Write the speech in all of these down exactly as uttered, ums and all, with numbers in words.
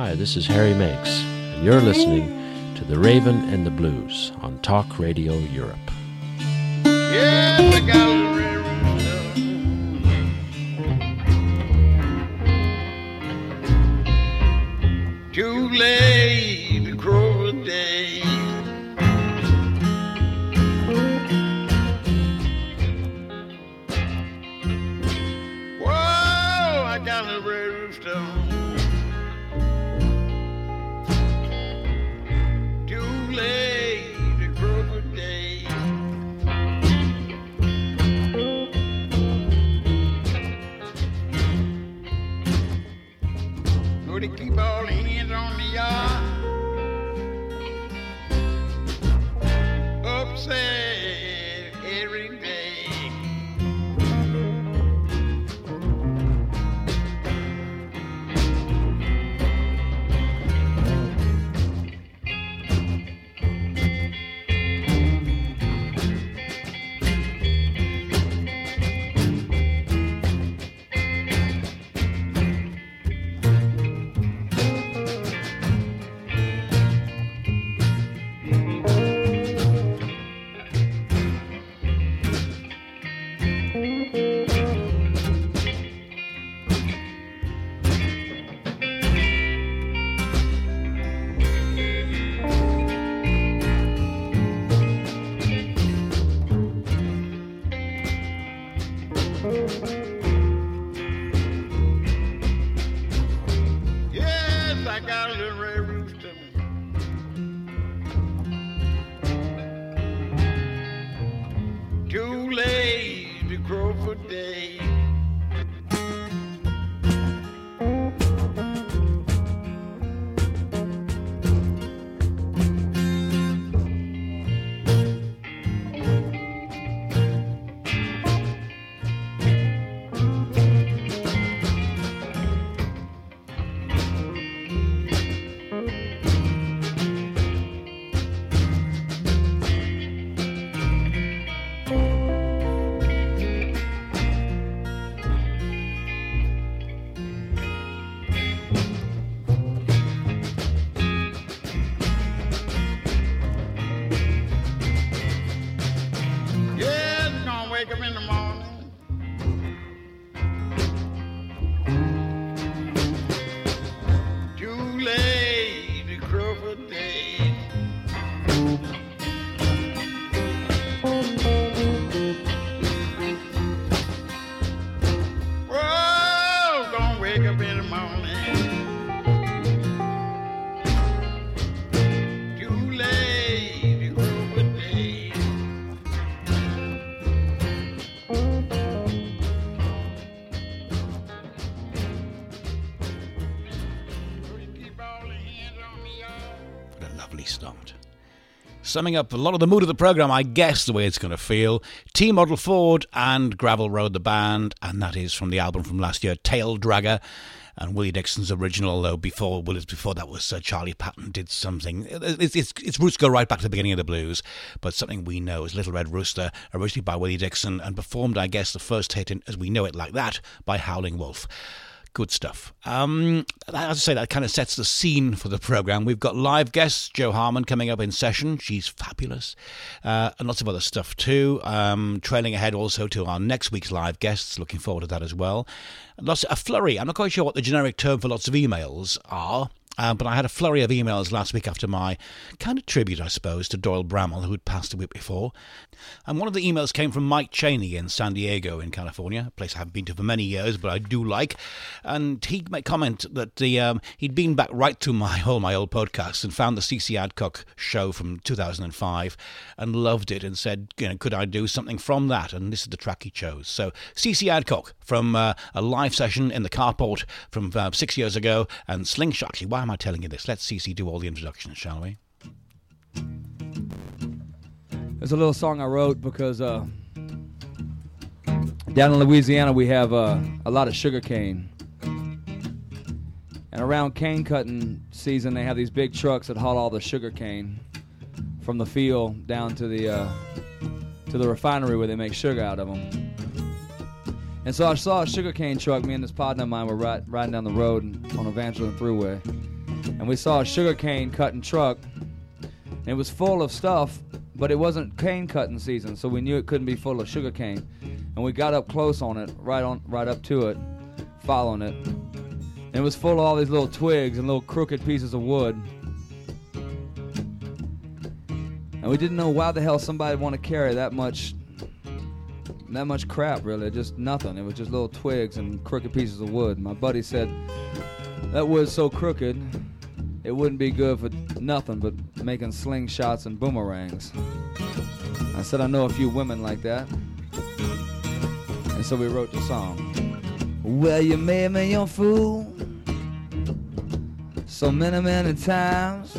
Hi, this is Harry Makes, and you're listening to The Raven and the Blues on Talk Radio Europe. Yeah, I got a red rooster. Too late to crow a day. Whoa, I got a red rooster. Too late to crow a day. To keep all hands on the yard, upset every day. Yes, I got a little red rooster. Too late to crow for day. Yeah, it's gonna wake up in the morning. Too late to crow for day. Whoa, gonna wake up in the morning. Too late to crow for day. Keep all the hands on me, y'all. What a lovely start. Summing up a lot of the mood of the programme, I guess the way it's going to feel. T-Model Ford and Gravel Road the band, and that is from the album from last year, Tail Dragger, and Willie Dixon's original, although before Willie's before that was uh, Charlie Patton did something. It's, it's, its roots go right back to the beginning of the blues, but something we know is Little Red Rooster, originally by Willie Dixon, and performed, I guess, the first hit in, as we know it like that, by Howling Wolf. Good stuff. Um, as I say, that kind of sets the scene for the programme. We've got live guests, Jo Harman coming up in session. She's fabulous. Uh, and lots of other stuff too. Um, trailing ahead also to our next week's live guests. Looking forward to that as well. Lots a flurry. I'm not quite sure what the generic term for lots of emails are. Um, but I had a flurry of emails last week after my kind of tribute, I suppose, to Doyle Bramall, who had passed a week before. And one of the emails came from Mike Cheney in San Diego in California, a place I haven't been to for many years, but I do like. And he made comment that the um, he'd been back right to my all my old podcasts and found the C C Adcock show from two thousand five and loved it and said, you know, could I do something from that? And this is the track he chose. So C C Adcock from uh, a live session in the carport from uh, six years ago, and Slingshot. Actually, why am I telling you this? Let C C do all the introductions, shall we? There's a little song I wrote because uh, down in Louisiana we have uh, a lot of sugar cane. And around cane cutting season they have these big trucks that haul all the sugar cane from the field down to the uh, to the refinery where they make sugar out of them. And so I saw a sugar cane truck. Me and this partner of mine were ri- riding down the road on Evangeline Thruway. and we saw a sugarcane cutting truck. And it was full of stuff, but it wasn't cane cutting season, so we knew it couldn't be full of sugarcane. And we got up close on it, right on, right up to it, following it. And it was full of all these little twigs and little crooked pieces of wood. And we didn't know why the hell somebody would want to carry that much, that much crap, really. Just nothing. It was just little twigs and crooked pieces of wood. My buddy said, that wood's so crooked, it wouldn't be good for nothing but making slingshots and boomerangs. I said, I know a few women like that. And so we wrote the song. Well, you made me your fool so many, many times.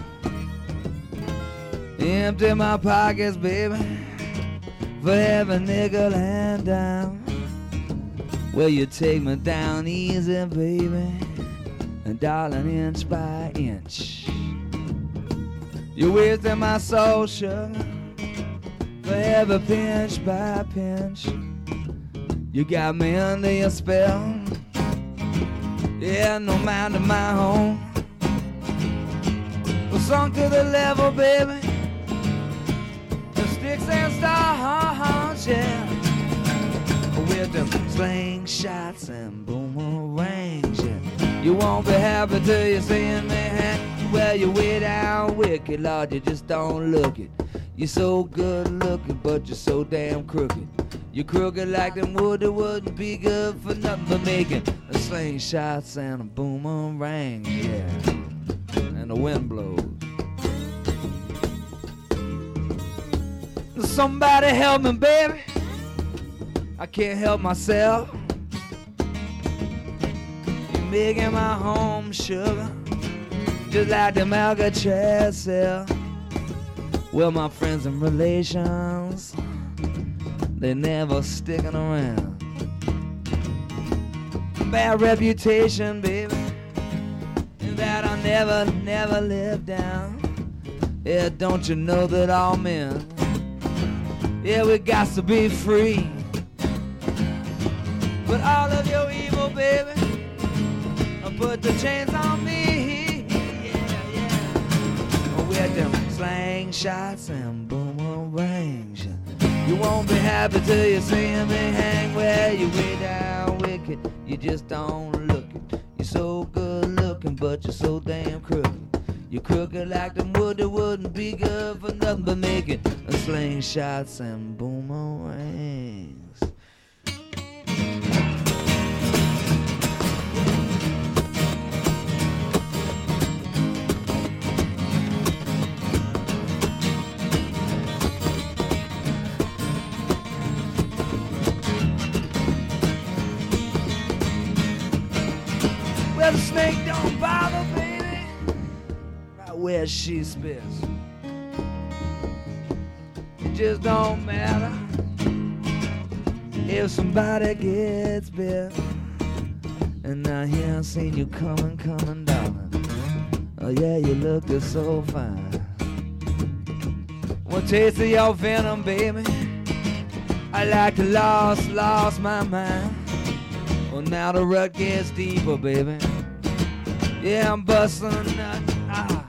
You empty my pockets, baby, for every nickel and dime. Well, you take me down easy, baby, and darling, inch by inch. You're wasting my soul, sugar, for every pinch by pinch. You got me under your spell. Yeah, no mind of my own. We're sunk to the level, baby, the sticks and stones, yeah. With them slingshots and boomerangs, yeah. You won't be happy till you see me hang. Well, you way down wicked, Lord, you just don't look it. You're so good looking, but you're so damn crooked. You're crooked like them wood that wouldn't be good for nothing but making a slingshots and a boomerang, yeah. And the wind blows. Somebody help me, baby. I can't help myself. You're making my home sugar, just like the Alcatraz cell. Well, my friends and relations, they never sticking around. Bad reputation, baby, that I never, never live down. Yeah, don't you know that all men, yeah, we got to be free. But all of your evil, baby, put the chains on me. Yeah, yeah. With them slingshots and boomerangs. You won't be happy till you see me hang. Well, you way down wicked, you just don't look it. You're so good looking, but you're so damn crooked. You're crooked like them wood that wouldn't be good for nothing but making slingshots and boomerangs. Well, the snake don't bother, baby, right where she spits. It just don't matter if somebody gets bit. And now here I seen you coming, coming, darling. Oh yeah, you look just so fine. One taste of your venom, baby, I like to lost, lost my mind. Well, now the rut gets deeper, baby. Yeah, I'm busting a nut. Ah.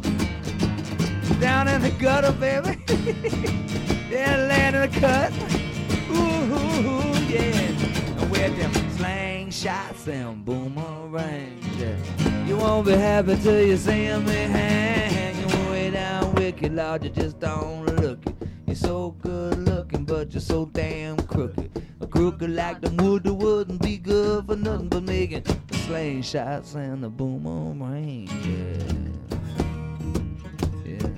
Down in the gutter, baby. Yeah, land in the cut. Ooh, ooh, ooh, yeah. And with them slingshots and boomerangs, yeah. You won't be happy till you see me hanging way down wicked, Lord, you just don't look it. You're so good looking, but you're so damn crooked. A crooked like the wood that wouldn't be good for nothing but making the slingshots and the boomerang, yeah. Yeah.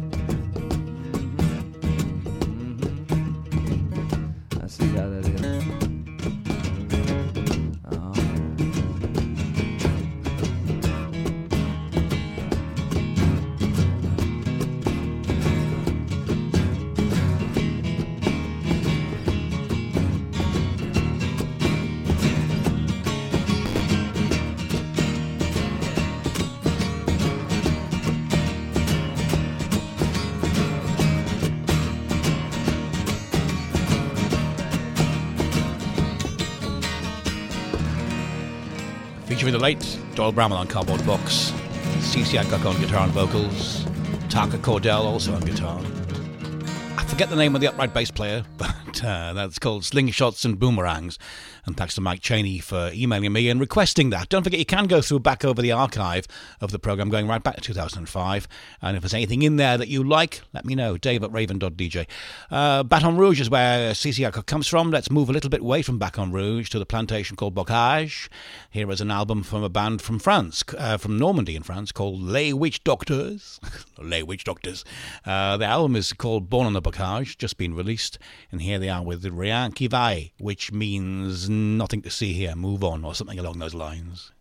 Mm-hmm. I see how that is. Featuring the late Doyle Bramwell on Cardboard Box. C C Adcock on guitar and vocals. Taka Cordell also on guitar. I forget the name of the upright bass player, but uh, that's called Slingshots and Boomerangs. And thanks to Mike Cheney for emailing me and requesting that. Don't forget, you can go through back over the archive of the programme going right back to two thousand five. And if there's anything in there that you like, let me know. Dave at raven dot d j. Uh, Baton Rouge is where C C Adcock comes from. Let's move a little bit away from Baton Rouge to the plantation called Bocage. Here is an album from a band from France, uh, from Normandy in France, called Les Witch Doctors. Les Witch Doctors. Uh, the album is called Born on the Bocage, just been released. And here they are with Rien qui vaille, which means nothing to see here, move on, or something along those lines.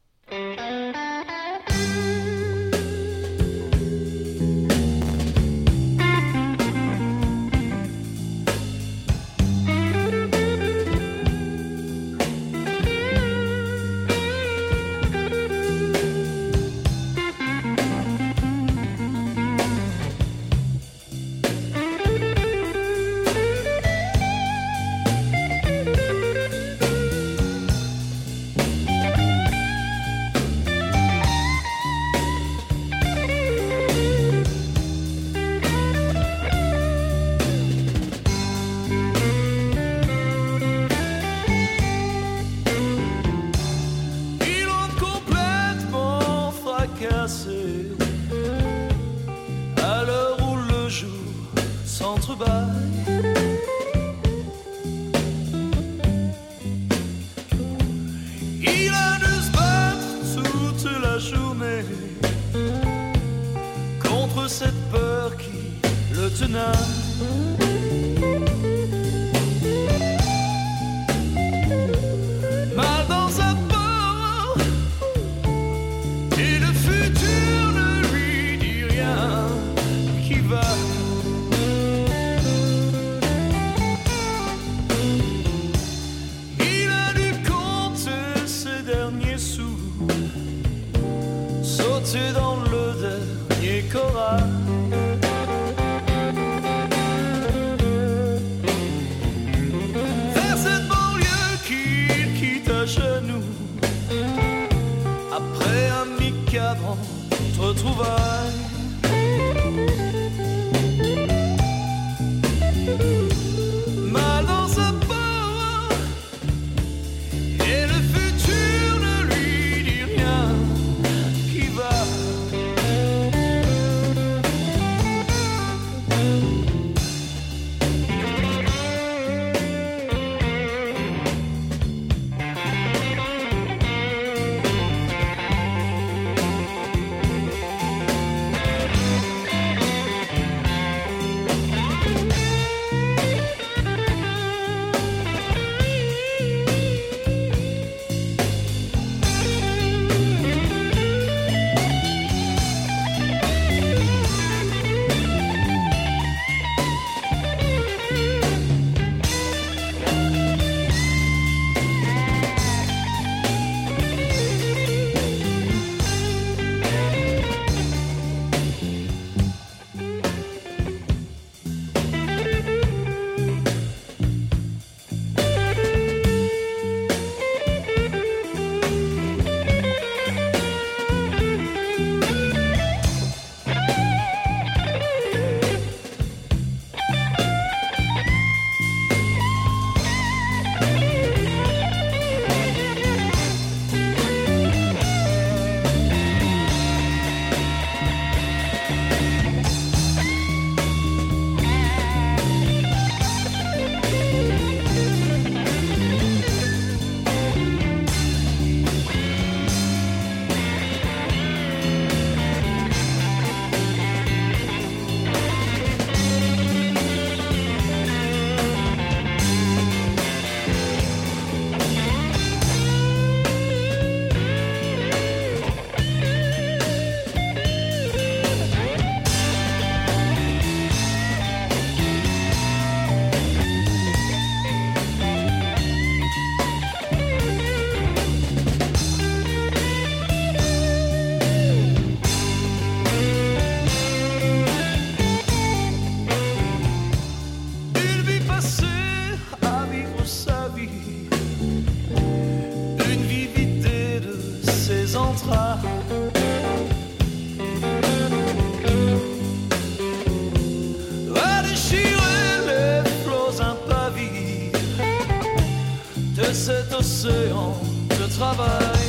et cet océan de travail.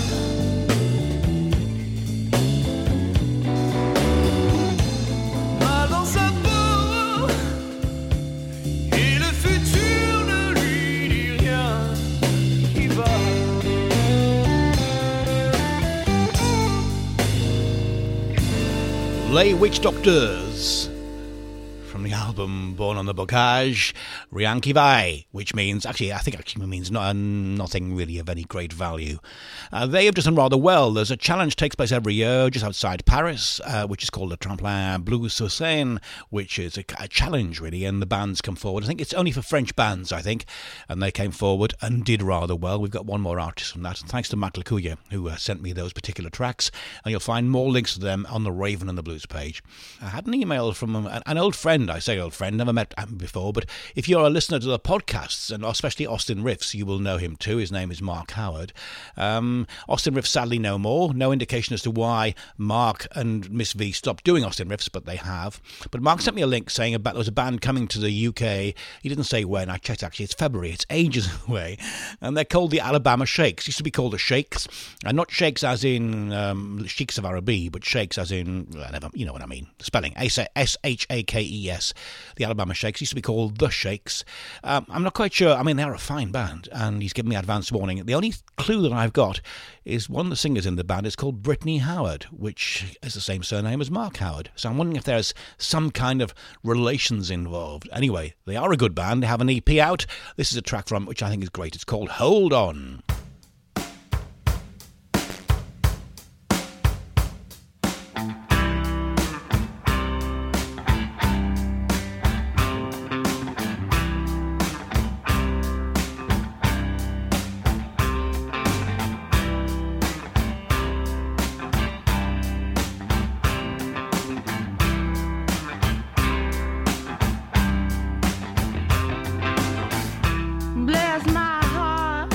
Mal dans sa peau, et le futur ne lui dit rien. Il va. Les Witch Doctors from the album Born on the Bocage, Rianki Vai, which means, actually, I think actually means no, uh, nothing really of any great value. Uh, they have done rather well. There's a challenge takes place every year just outside Paris, uh, which is called the Tremplin Blues sur Scène, which is a, a challenge, really, and the bands come forward. I think it's only for French bands, I think, and they came forward and did rather well. We've got one more artist from that, and thanks to Matt Lacuya, who uh, sent me those particular tracks, and you'll find more links to them on the Raven and the Blues page. I had an email from an, an old friend, I say old friend, never met him before, but if you're a listener to the podcasts, and especially Austin Riffs, you will know him too. His name is Mark Howard. Um, Austin Riffs sadly no more. No indication as to why Mark and Miss V stopped doing Austin Riffs, but they have. But Mark sent me a link saying about there was a band coming to the U K. He didn't say when. I checked, actually. It's February. It's ages away. And they're called the Alabama Shakes. Used to be called the Shakes. And not Shakes as in um, Sheiks of Araby, but Shakes as in, well, you know what I mean. The spelling. S H A K E S. The Alabama Shakes. Used to be called The Shakes. Um, I'm not quite sure. I mean, they're a fine band, and he's given me advance warning. The only clue that I've got is one of the singers in the band is called Brittany Howard, which is the same surname as Mark Howard. So I'm wondering if there's some kind of relations involved. Anyway, they are a good band. They have an E P out. This is a track from which I think is great. It's called Hold On. Bless my heart.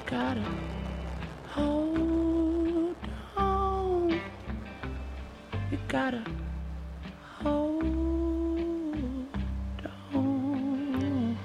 gotta hold on. You gotta hold on.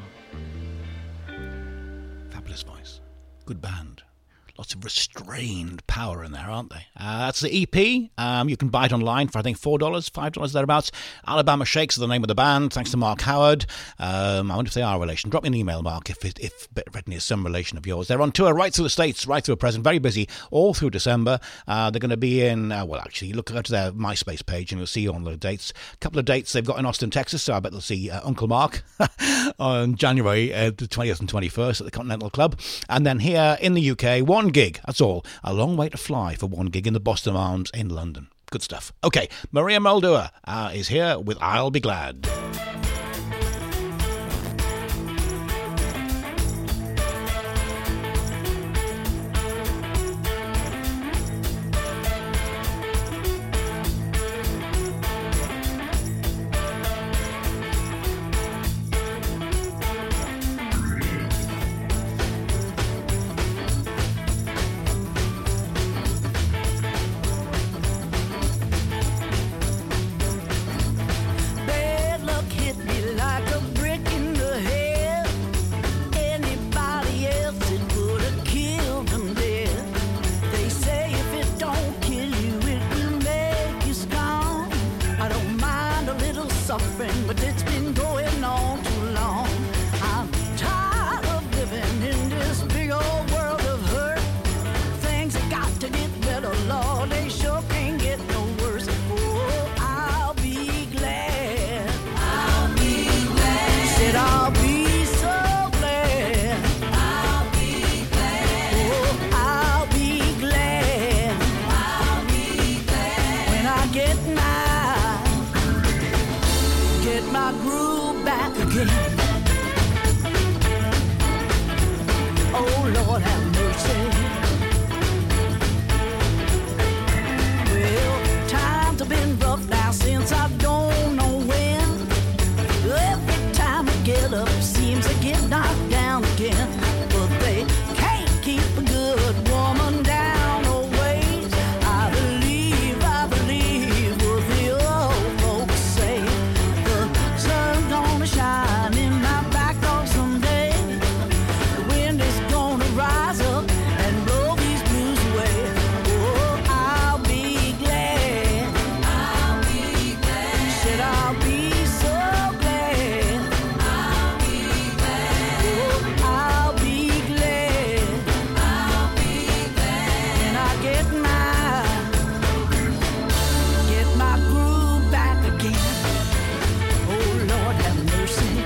Fabulous voice. Good band. Lots of restrained power in there, aren't they? Uh, that's the E P. Um, you can buy it online for, I think, four dollars, five dollars thereabouts. Alabama Shakes is the name of the band, thanks to Mark Howard. Um, I wonder if they are a relation. Drop me an email, Mark, if, it, if Brittany is some relation of yours. They're on tour right through the States, right through present, very busy, all through December. Uh, they're going to be in, uh, well, actually, you look at their MySpace page and you'll see all the dates. A couple of dates they've got in Austin, Texas, so I bet they'll see uh, Uncle Mark on January uh, the twentieth and twenty-first at the Continental Club. And then here in the U K, one gig, that's all. A long way to fly for one gig in the Boston Arms in London. Good stuff. Okay, Maria Muldaur uh, is here with I'll Be Glad. Bad luck hit me like a brick in the head. Anybody else, it would have killed them dead. They say if it don't kill you, it will make you strong. I don't mind a little suffering, but it's been going on too long. I'm tired of living in this big old world of hurt. Things have got to get better, Lord. They sure can't get no worse. Oh, I'll be glad. I'll be glad. Said I'll be so glad. I'll be glad. Oh, I'll be glad. I'll be glad. When I get my, get my groove back again. Oh, Lord have mercy. Well, times have been rough now since I don't know when. Every time I get up, seems to get knocked down again. But they can't keep a good woman down always. I believe, I believe what the old folks say. The sun's gonna shine in my back door someday. The wind is gonna rise up and blow these blues away. Oh, I'll be glad. I'll be glad. Said I'll be so glad. I'll be glad. Oh, I'll be glad. I'll be glad. When I get my, get my groove back again. Oh, Lord have mercy.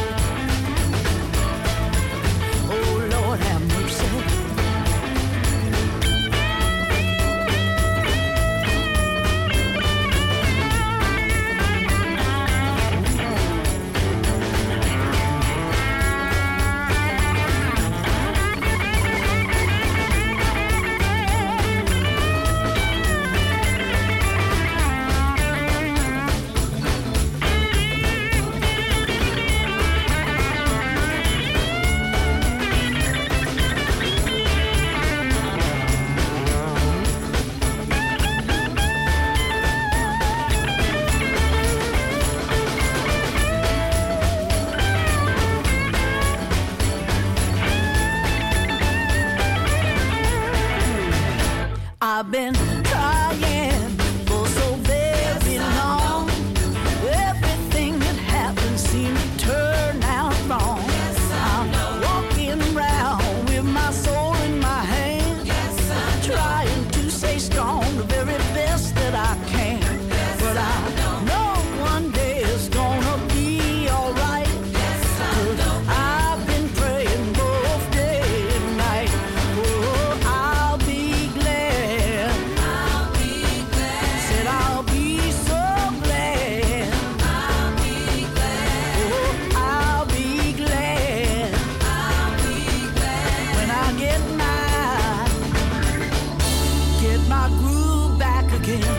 Oh, Lord have mercy. I've been trying for so very long. Everything that happens seems to turn out wrong. I'm walking around with my soul in my hand, trying to stay strong, the very best that I can. But I know one day it's gonna be alright. 'Cause I've been praying both day and night. Oh, I'll be glad. I'll be glad. Said I'll be so glad. I'll be glad. Oh, I'll be glad. I'll be glad. When I get my, get my groove back again.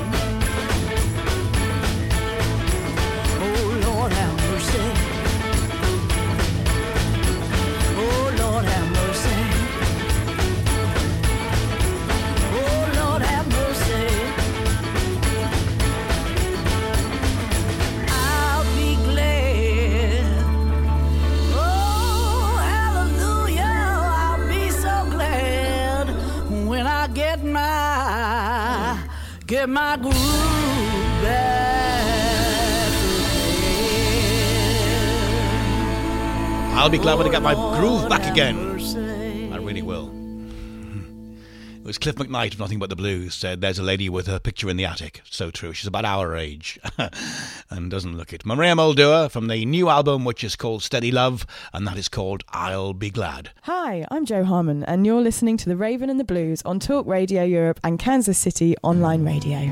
Oh, Lord have mercy. Oh, Lord have mercy. get my groove back again. I'll be glad when I get my Oh, groove Lord, back have again. mercy. I really will. It was Cliff McKnight of Nothing But the Blues said there's a lady with her picture in the attic. So true. She's about our age and doesn't look it. Maria Mulder from the new album, which is called Steady Love, and that is called I'll Be Glad. Hi, I'm Joe Harmon, and you're listening to The Raven and the Blues on Talk Radio Europe and Kansas City Online Radio.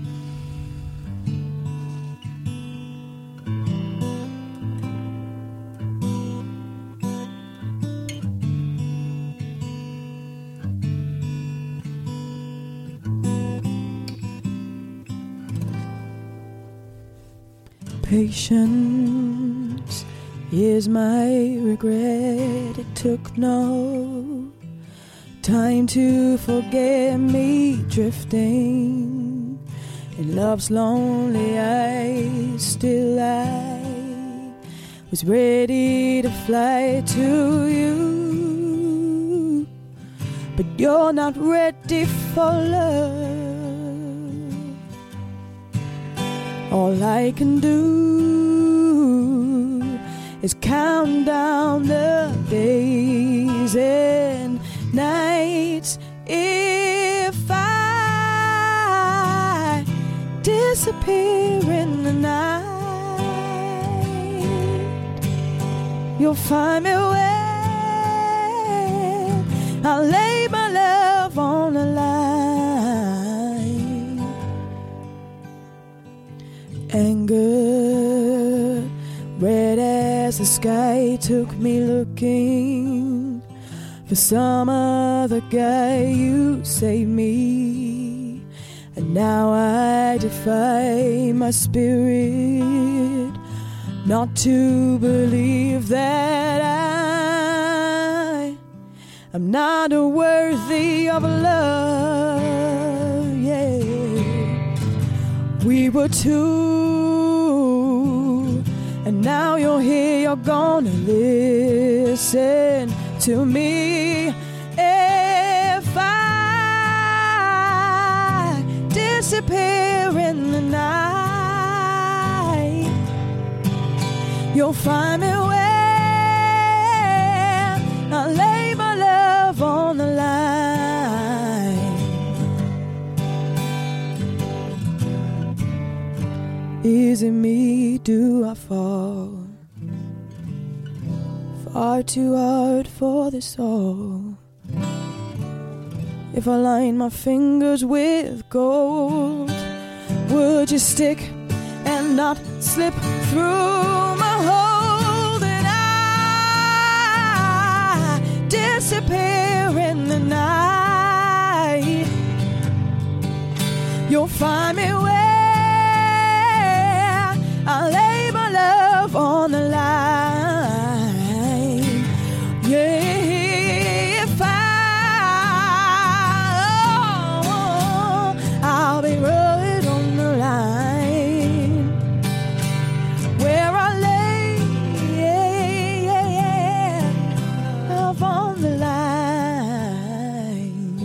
Patience is my regret. It took no time to forget me drifting in love's lonely eyes. Still I was ready to fly to you, but you're not ready for love. All I can do is count down the days and nights. If I disappear in the night, you'll find me where I'll lay my love on the line. Anger, red as the sky, took me looking for some other guy. You saved me, and now I defy my spirit not to believe that I am not worthy of love. Yeah, we were two, and now you're here. You're gonna listen to me. If I disappear in the night, you'll find me where I lay my love on the line. Is it me? Do I fall far too hard for this all? If I line my fingers with gold, would you stick and not slip through my hole? And I disappear in the night, you'll find me where I lay my love on the line. Yeah, if I, oh, I'll be right on the line where I lay, yeah, yeah, yeah, love on the line.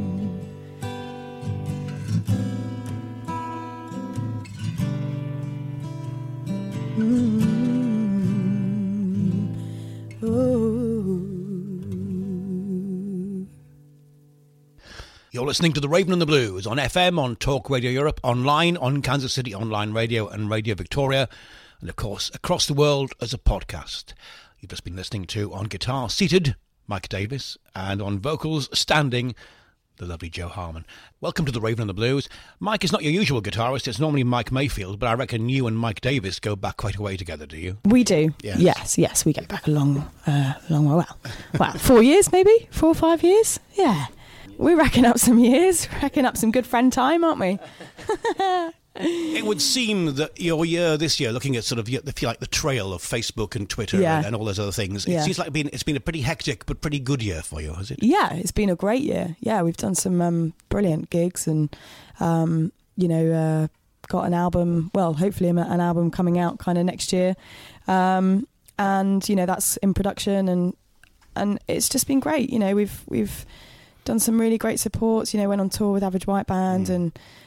Mm-hmm. You're listening to The Raven and the Blues on F M, on Talk Radio Europe, online, on Kansas City Online Radio and Radio Victoria, and of course across the world as a podcast. You've just been listening to, on guitar seated, Mike Davis, and on vocals standing, the lovely Joe Harmon. Welcome to The Raven and the Blues. Mike is not your usual guitarist. It's normally Mike Mayfield, but I reckon you and Mike Davis go back quite a way together, do you? We do. Yes. Yes, yes, we go back a long, uh, long way. Well, well, four years maybe? Four or five years? Yeah. We're racking up some years, racking up some good friend time, aren't we? It would seem that your year this year, looking at sort of, if you like, the trail of Facebook and Twitter Yeah. and, and all those other things, it Yeah. seems like been, it's been a pretty hectic but pretty good year for you, has it? Yeah, it's been a great year. Yeah, we've done some um, brilliant gigs and, um, you know, uh, got an album, well, hopefully an album coming out kind of next year. Um, and, you know, that's in production and and it's just been great. You know, we've we've done some really great supports, you know, went on tour with Average White Band mm. and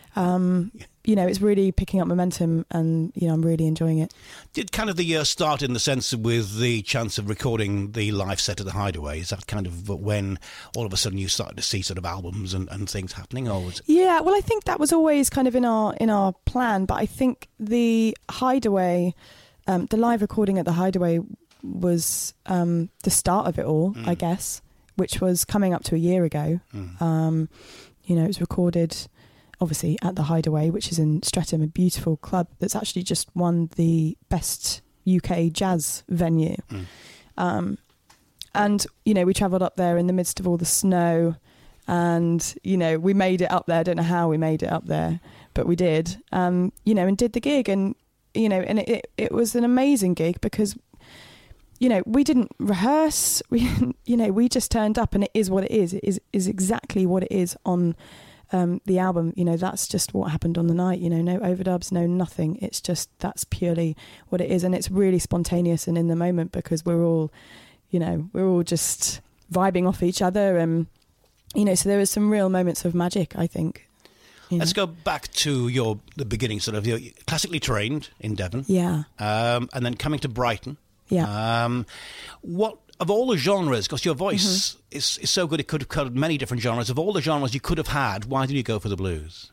um, you know, it's really picking up momentum, and you know, I'm really enjoying it. Did kind of the year start in the sense with the chance of recording the live set at the Hideaway? Is that kind of when all of a sudden you started to see sort of albums and, and things happening, or was it? Yeah, well, I think that was always kind of in our in our plan, but I think the Hideaway, um, the live recording at the Hideaway was um, the start of it all, mm. I guess, which was coming up to a year ago. Mm. Um, you know, it was recorded obviously at the Hideaway, which is in Streatham, a beautiful club that's actually just won the best U K jazz venue. Mm. Um, and, you know, we travelled up there in the midst of all the snow, and, you know, we made it up there. I don't know how we made it up there, but we did, um, you know, and did the gig. And, you know, and it, it, it was an amazing gig because, you know, we didn't rehearse. We, you know, we just turned up, and it is what it is. It is, is exactly what it is on Um, the album. You know, that's just what happened on the night. You know, no overdubs, no nothing. It's just, that's purely what it is, and it's really spontaneous and in the moment because we're all, you know, we're all just vibing off each other, and you know, so there was some real moments of magic, I think. You Let's know? go back to your the beginning, sort of. You're classically trained in Devon, yeah, um, and then coming to Brighton, yeah. Um, what of all the genres, because your voice mm-hmm. is, is so good, it could have covered many different genres. Of all the genres you could have had, why did you go for the blues?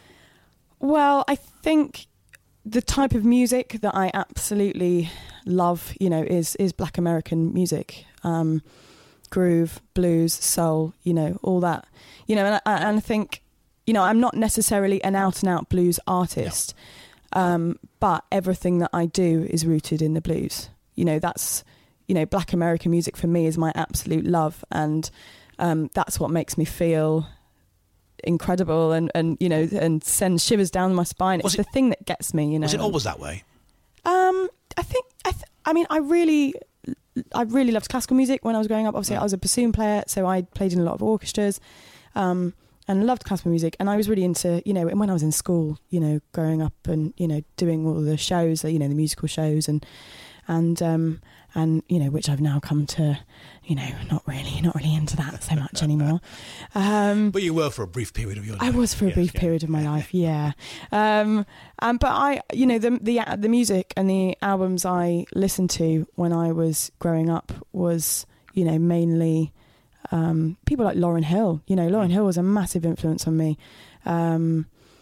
Well, I think the type of music that I absolutely love, you know, is is Black American music, um, groove, blues, soul, you know, all that, you know, and I, and I think, you know, I'm not necessarily an out and out blues artist, no. um, but everything that I do is rooted in the blues. You know, that's, you know, Black American music for me is my absolute love, and um, that's what makes me feel incredible and, and, you know, and sends shivers down my spine. Was it's it, the thing that gets me, you know. Was it always that way? Um, I think, I, th- I mean, I really, I really loved classical music when I was growing up. Obviously, yeah. I was a bassoon player, so I played in a lot of orchestras, um, and loved classical music. And I was really into, you know, and when I was in school, you know, growing up and, you know, doing all the shows, you know, the musical shows and, and, um, and, you know, which I've now come to, you know, not really, not really into that so much anymore. Um, but you were for a brief period of your life. I was for a yes, brief yeah. period of my life, yeah. Um, um, but I, you know, the, the the music and the albums I listened to when I was growing up was, you know, mainly um, people like Lauryn Hill. You know, Lauryn Hill was a massive influence on me, um,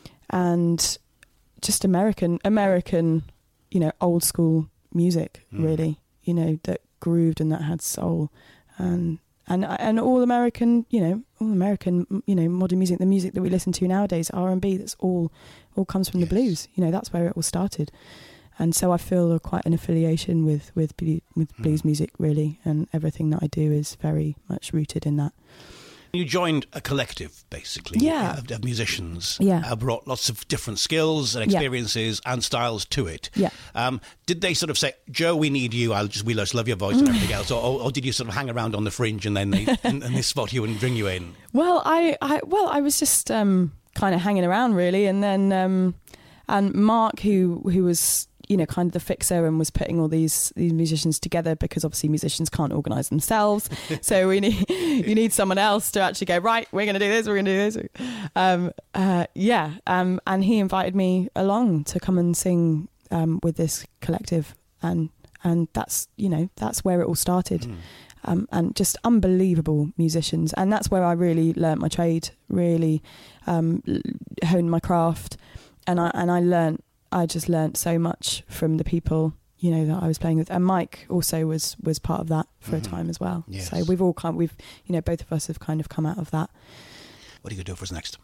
and just American, American, you know, old school music, mm. really. You know, that grooved and that had soul, and and and all American, you know, all American, you know, modern music, the music that we listen to nowadays, R and B, that's all all comes from yes. the blues. You know, that's where it all started, and so I feel quite an affiliation with with with blues mm. music, really, and everything that I do is very much rooted in that. You joined a collective, basically, yeah. of, of musicians. Yeah. Uh, brought lots of different skills and experiences yeah. and styles to it. Yeah. Um, did they sort of say, Joe, we need you, I'll just, we just love your voice and everything else? Or, or, or did you sort of hang around on the fringe and then they, and, and they spot you and bring you in? Well, I, I, well, I was just um, kind of hanging around, really. And then um, and Mark, who who was... you know, kind of the fixer and was putting all these these musicians together, because obviously musicians can't organise themselves. So we need you need someone else to actually go, right, we're going to do this, we're going to do this. Um, uh, yeah, um, and he invited me along to come and sing um, with this collective, and and that's, you know, that's where it all started. Mm. Um, and just unbelievable musicians, and that's where I really learnt my trade, really um, honed my craft, and I and I learnt. I just learnt so much from the people, you know, that I was playing with, and Mike also was was part of that for mm-hmm. a time as well. Yes. So we've all kind, we've, you know, both of us have kind of come out of that. What are you going to do for us next?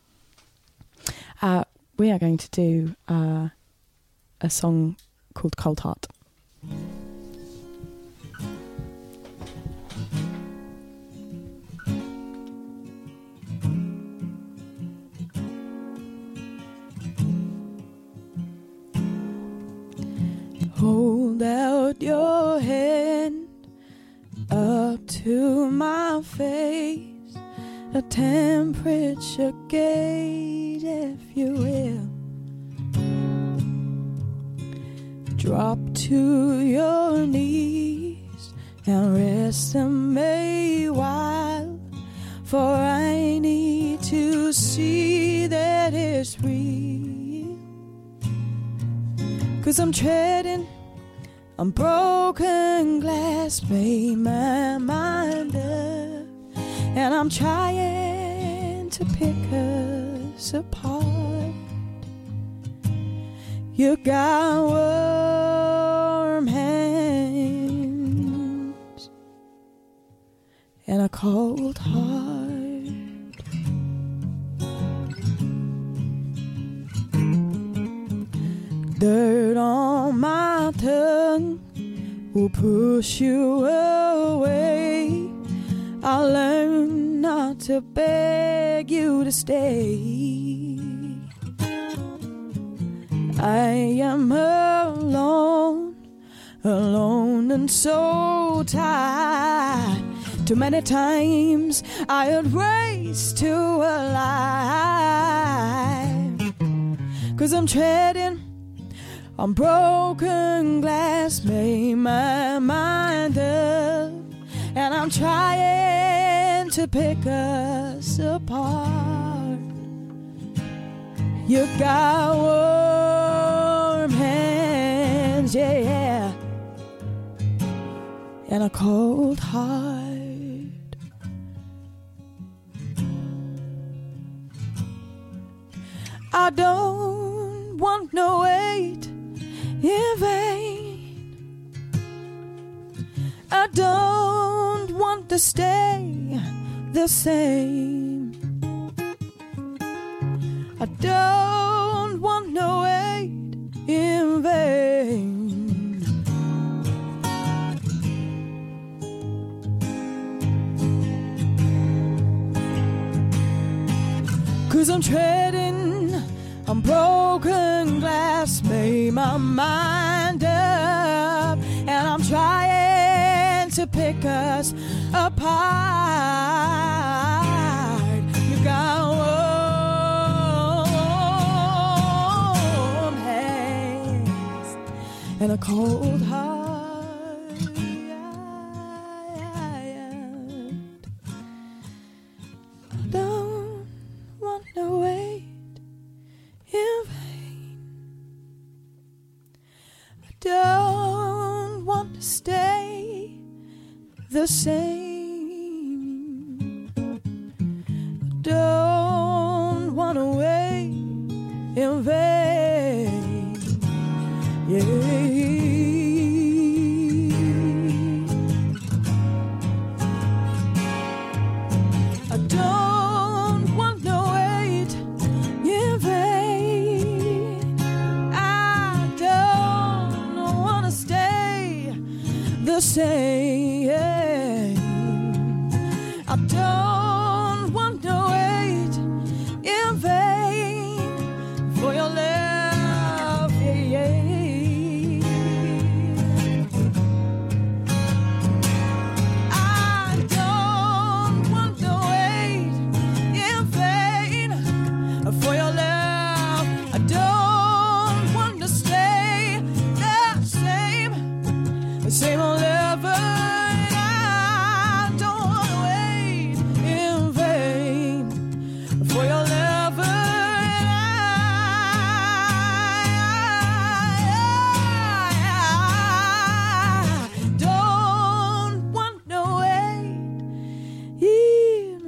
Uh, we are going to do uh, a song called Cold Heart. Hold out your hand up to my face, a temperature gauge, if you will. Drop to your knees and rest a may while, for I need to see that it's is real. 'Cause I'm treading on broken glass, made my mind up, and I'm trying to pick us apart. You got warm hands and a cold heart. Dirt on my tongue will push you away. I'll learn not to beg you to stay. I am alone, alone and so tired. Too many times I had raced to a lie. 'Cause I'm treading on broken glass, made my mind up, and I'm trying to pick us apart. You got warm hands, yeah, and a cold heart. I don't want no weight in vain. I don't want to stay the same. I don't want no weight in vain. 'Cause I'm treading on broken glass, made my mind up, and I'm trying to pick us apart. You got warm hands and a cold heart. I don't want no weight in vain. I don't want to stay the same. I don't want to wait in vain. Yeah. I don't want no wait in vain. I don't want to stay the same. I don't want to wait in vain for your love, yeah, yeah. I don't want to wait in vain for your love. I don't want to stay the same, the same old lover. I don't want to wait in vain for your lover. I don't want to wait in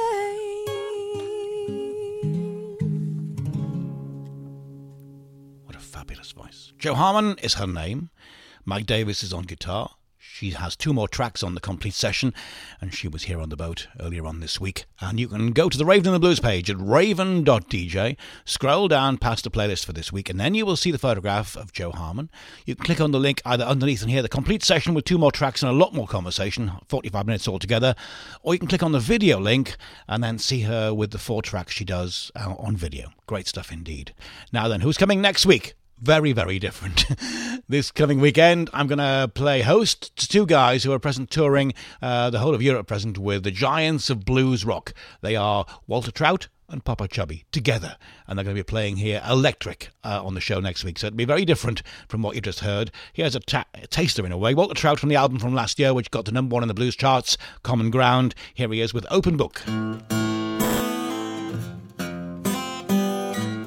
vain. What a fabulous voice. Jo Harmon is her name. Mike Davis is on guitar. She has two more tracks on the complete session, and she was here on the boat earlier on this week. And you can go to the Raven and the Blues page at raven dot d j, scroll down past the playlist for this week, and then you will see the photograph of Jo Harmon. You can click on the link either underneath and hear the complete session with two more tracks and a lot more conversation, forty-five minutes altogether, or you can click on the video link and then see her with the four tracks she does uh, on video. Great stuff indeed. Now then, who's coming next week? Very, very different. This coming weekend, I'm going to play host to two guys who are present touring uh, the whole of Europe present with the giants of blues rock. They are Walter Trout and Papa Chubby together, and they're going to be playing here electric uh, on the show next week, so it'll be very different from what you just heard. Here's a, ta- a taster in a way. Walter Trout from the album from last year, which got to number one in the blues charts, Common Ground. Here he is with Open Book.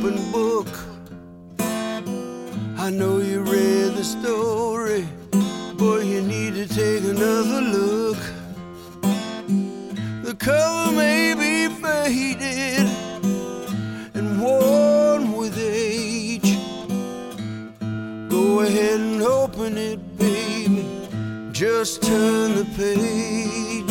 open book. I know you read the story, but you need to take another look. The cover may be faded and worn with age. Go ahead and open it, baby. Just turn the page.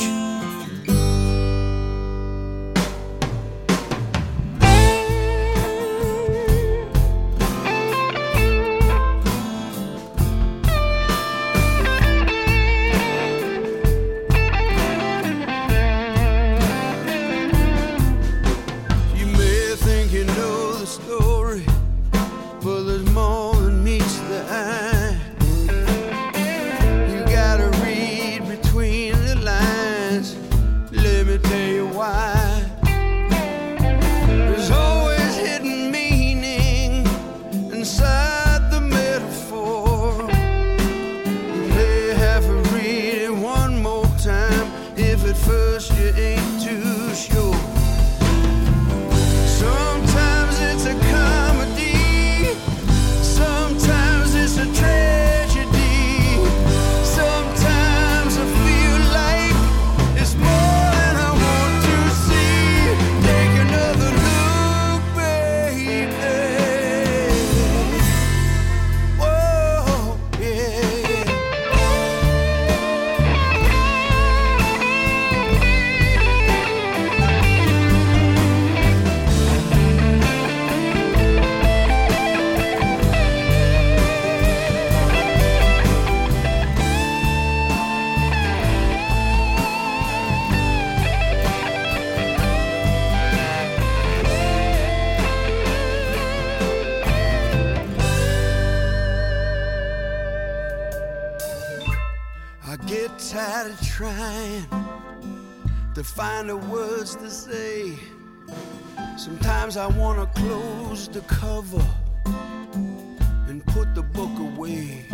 To find the words to say. Sometimes I wanna close the cover and put the book away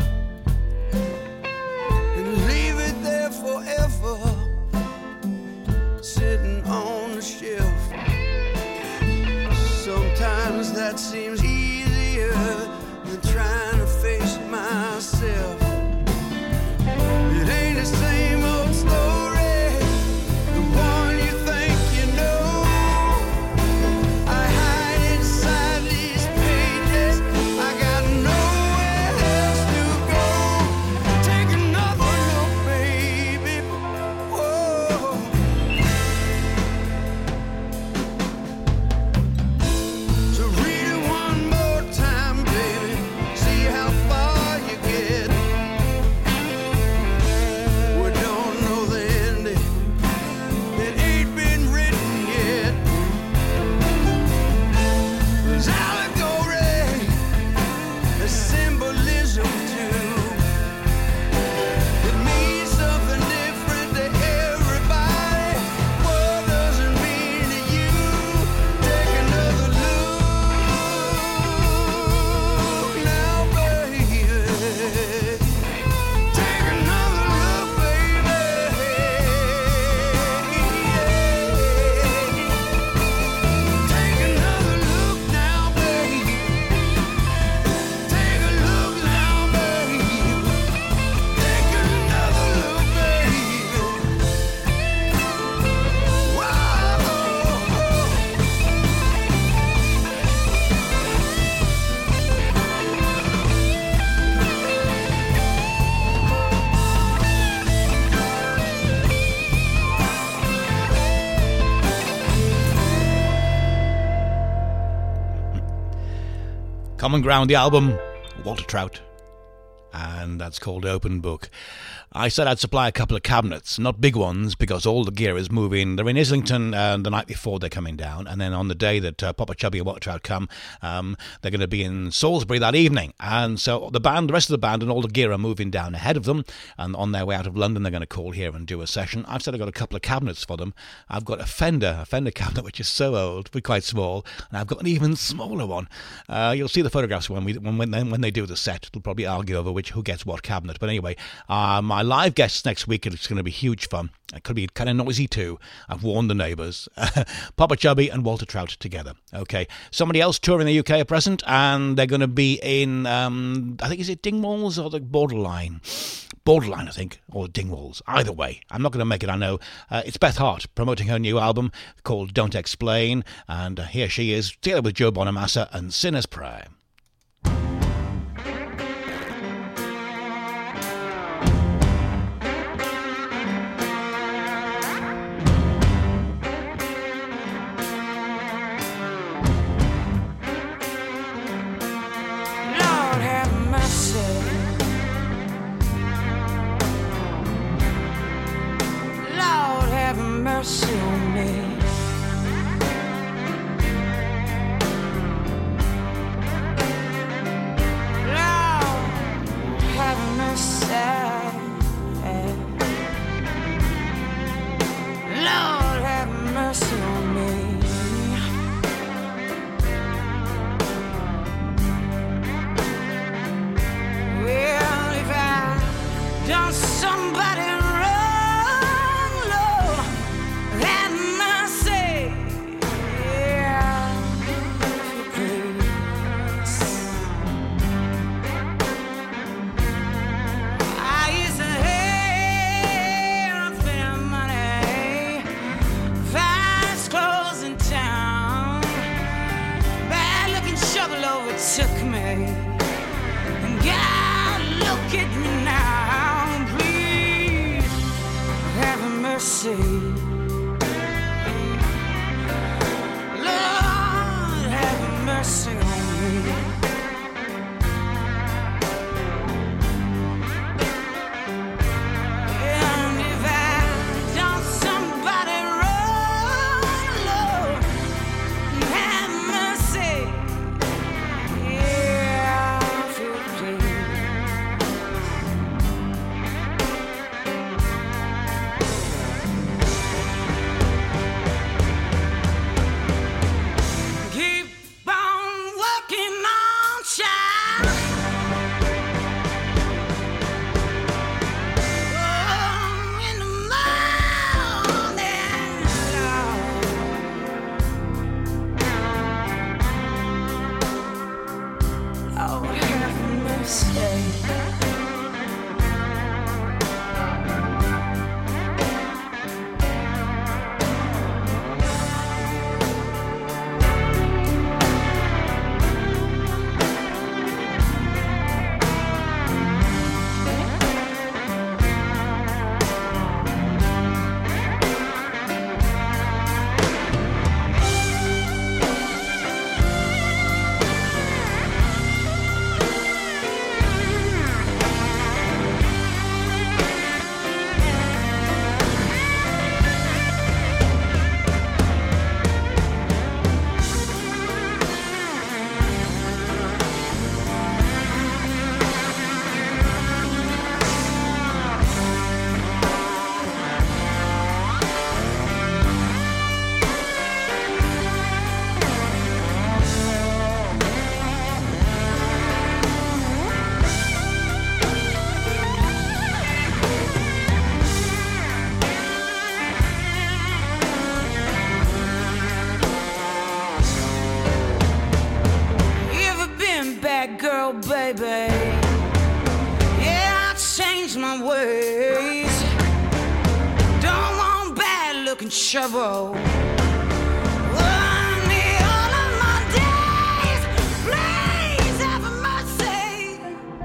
and leave it there forever, sitting on the shelf. Sometimes that seems easier than trying to face myself. It ain't the same old story. Common Ground, the album, Walter Trout, and that's called Open Book. I said I'd supply a couple of cabinets, not big ones, because all the gear is moving. They're in Islington uh, the night before they're coming down, and then on the day that uh, Papa Chubby and Walter Trout come, um, they're going to be in Salisbury that evening. And so the band, the rest of the band and all the gear are moving down ahead of them, and on their way out of London they're going to call here and do a session. I've said I've got a couple of cabinets for them. I've got a Fender, a Fender cabinet which is so old, but quite small, and I've got an even smaller one. Uh, you'll see the photographs when we when when they, when they do the set. It'll probably argue over which which who gets what cabinet. But anyway, uh, my live guests next week, it's going to be huge fun. It could be kind of noisy too. I've warned the neighbours. Papa Chubby and Walter Trout together. Okay. Somebody else touring the U K at present, and they're going to be in, um, I think, is it Dingwalls or the Borderline? Borderline, I think, or Dingwalls. Either way, I'm not going to make it, I know. Uh, it's Beth Hart promoting her new album called Don't Explain, and uh, here she is, together with Joe Bonamassa and Sinner's Prayer. Mercy on me. Lord, have mercy. Lord, have mercy on me. Well, if I done somebody took me, and God, look at me now, please have mercy. Lord, have mercy on me. And if I done somebody wrong, Lord, have mercy. Girl, baby, yeah, I changed my ways. Don't want bad looking trouble. Want me all of my days. Please have mercy.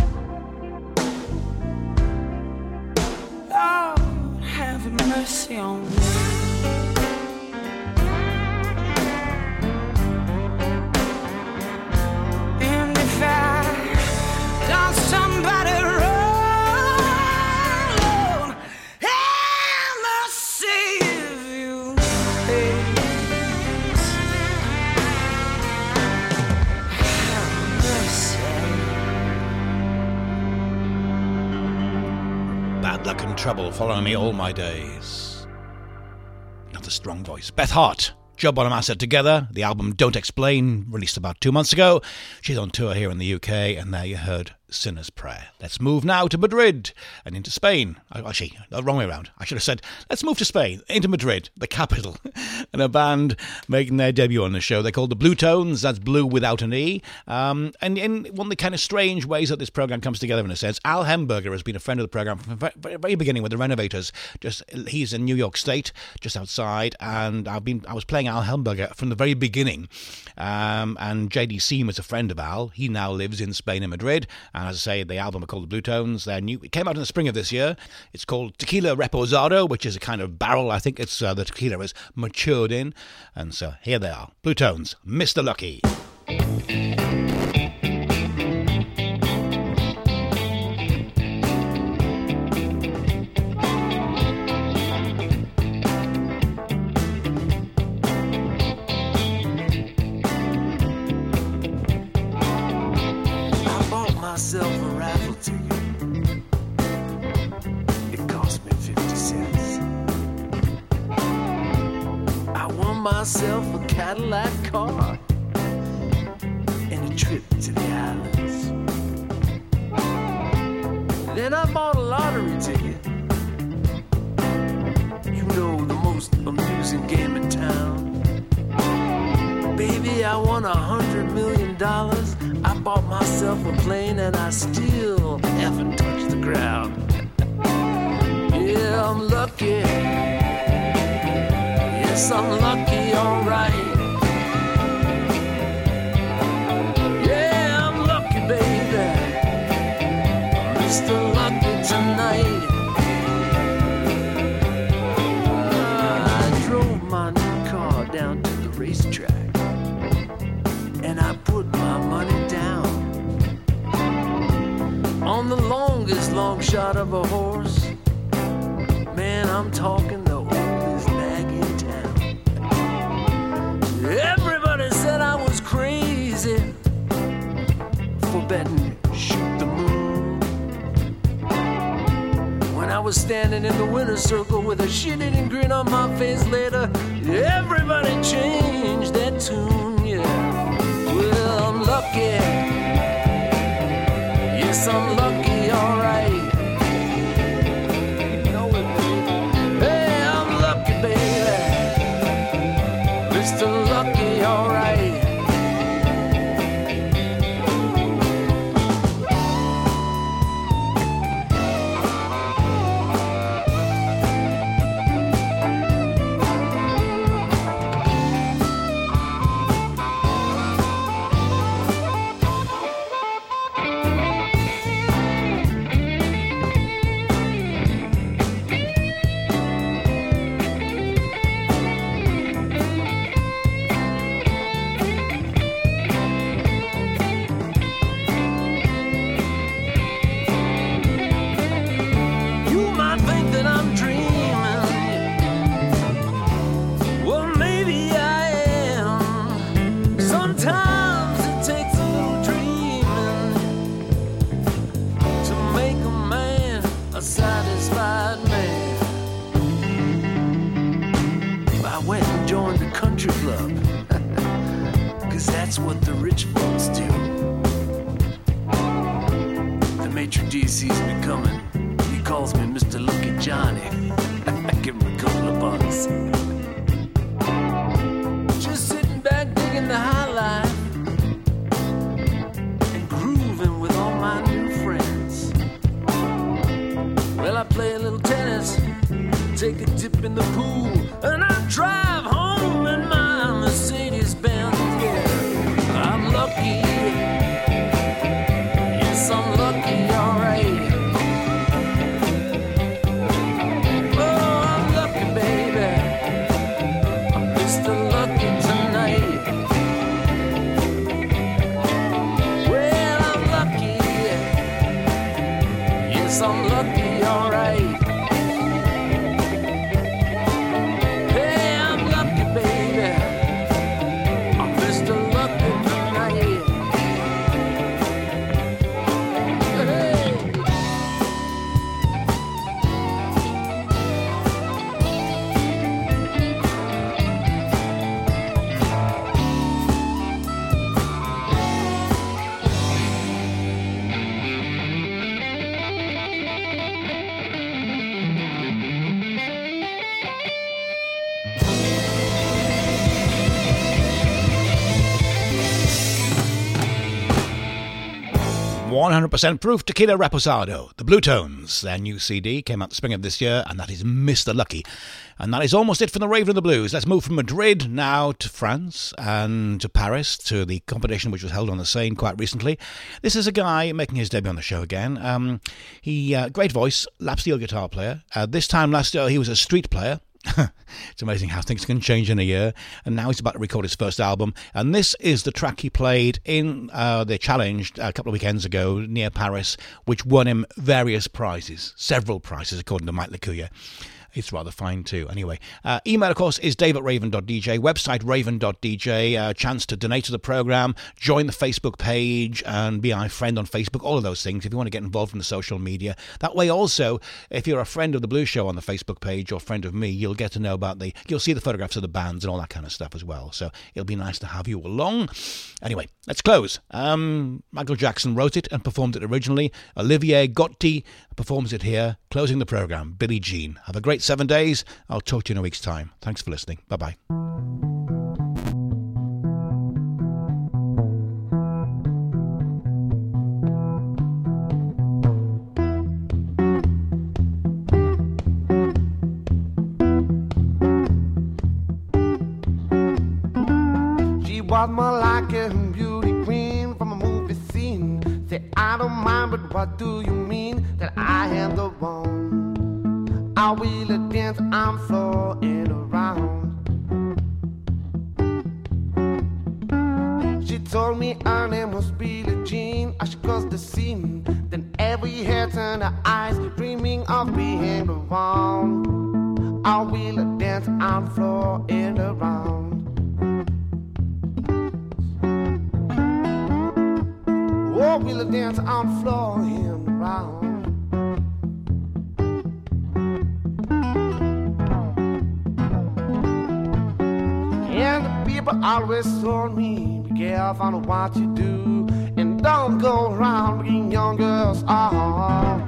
Lord, have mercy on me. Somebody wrong, Lord, have mercy if you please. Have mercy. Bad luck and trouble following me all my days. Not a strong voice. Beth Hart, Joe Bonamassa together. The album Don't Explain, released about two months ago. She's on tour here in the U K, and there you heard Sinner's Prayer. Let's move now to Madrid and into Spain. Actually, the wrong way around. I should have said, let's move to Spain, into Madrid, the capital, and a band making their debut on the show. They're called the Blue Tones. That's blue without an E. Um, and in one of the kind of strange ways that this program comes together, in a sense, Al Hemberger has been a friend of the program from the very, very beginning with the Renovators. Just he's in New York State, just outside, and I've been I was playing Al Hemberger from the very beginning. Um, and J D Seam was a friend of Al. He now lives in Spain, in Madrid. And as I say, the album are called the Blue Tones. They're new. It came out in the spring of this year. It's called Tequila Reposado, which is a kind of barrel. I think it's uh, the tequila is matured in. And so here they are, Blue Tones, Mister Lucky. Myself a raffle ticket. It cost me fifty cents. I won myself a Cadillac car and a trip to the islands. Then I bought a lottery ticket. You know, the most amusing game in town. Baby, I won a hundred million dollars. I bought myself a plane and I still haven't touched the ground. Yeah, I'm lucky. Yes, I'm lucky, alright. Yeah, I'm lucky, baby. Mister Lucky tonight. I drove my new car down to the racetrack. And I put my money down on the longest long shot of a horse. Man, I'm talking the oldest nag in town. Everybody said I was crazy for betting shoot the moon. When I was standing in the winner's circle with a shit-eating grin on my face later, everybody changed their tune, yeah. Well, I'm lucky. Yes, I'm lucky, alright. You know it, baby. Hey, I'm lucky, baby. Mister Lucky, alright. That's what the rich folks do. The maitre d' sees me coming. He calls me Mister Lucky Johnny. I give him a couple of bucks. Just sitting back digging the high life and grooving with all my new friends. Well, I play a little tennis, take a dip in the pool, and I drive home in my Mercedes Benz. Yeah. I'm lucky. Yes, I'm lucky, alright. Oh, I'm lucky, baby. I'm Mister Lucky tonight. Well, I'm lucky. Yes, I'm lucky, alright. one hundred percent proof tequila reposado, the Blue Tones. Their new C D came out the spring of this year, and that is Mister Lucky. And that is almost it from the Raven and the Blues. Let's move from Madrid now to France and to Paris, to the competition which was held on the Seine quite recently. This is a guy making his debut on the show again. Um, he uh, great voice, lap steel guitar player. Uh, this time last year he was a street player. It's amazing how things can change in a year. And now he's about to record his first album. And this is the track he played in uh, the challenge a couple of weekends ago near Paris, which won him various prizes, several prizes, according to Mike Lacuya. It's rather fine too. Anyway, uh, email, of course, is dave at raven dot d j, website raven dot d j, uh, chance to donate to the programme, join the Facebook page and be our friend on Facebook, all of those things if you want to get involved in the social media. That way also, if you're a friend of the Blues Show on the Facebook page or friend of me, you'll get to know about the, you'll see the photographs of the bands and all that kind of stuff as well. So it'll be nice to have you along. Anyway, let's close. Um, Michael Jackson wrote it and performed it originally. Olivier Gotti performs it here, closing the programme, Billie Jean. Have a great seven days. I'll talk to you in a week's time. Thanks for listening. Bye-bye. She was more like a beauty queen from a movie scene. Say, I don't mind, but what do you mean that I am the one? I will dance, I'm floating around. She told me her name was Billie Jean. As she crossed the scene, then every head turned her eyes, dreaming of being the one. I will dance, I'm floating around. Oh, will dance, I'm floating around. And the people always told me, be careful on what you do, and don't go around bringing young girls on.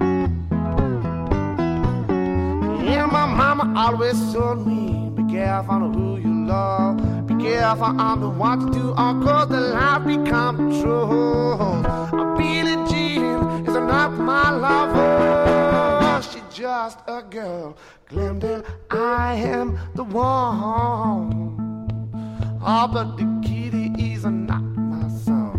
And my mama always told me, be careful on who you love, be careful on what you do, or cause the life become the truth. A Billie Jean is not my lover, she's just a girl, claim that I am the one. Oh, but the kitty is not my son.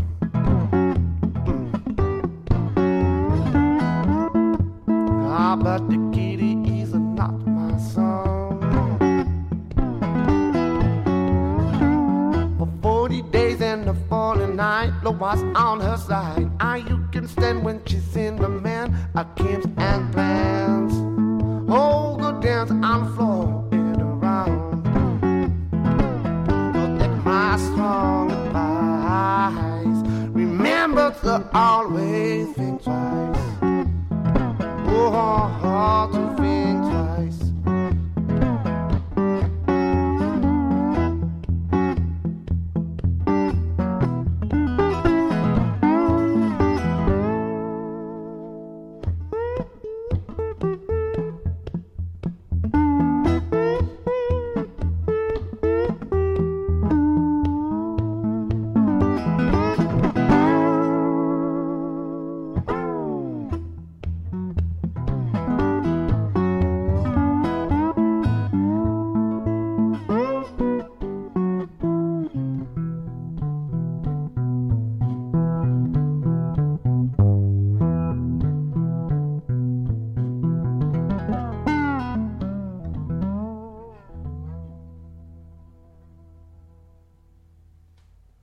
Ah, oh, but the kitty is not my son. For forty days and a forty night, love was on her side. Ah, you can stand when she's in the man, our games and plans. Oh, go dance on the floor and around. My strong advice, remember to always think twice. Oh,